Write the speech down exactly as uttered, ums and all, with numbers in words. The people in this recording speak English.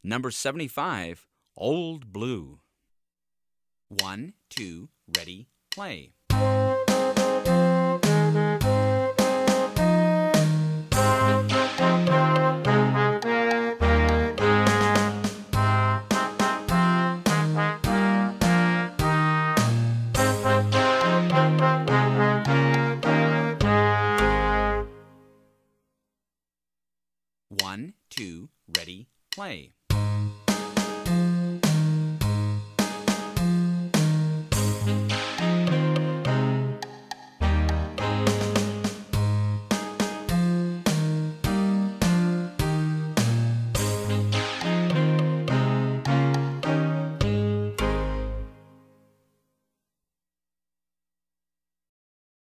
Number seventy-five, Old Blue. One, two, ready, play. One, two, ready, play.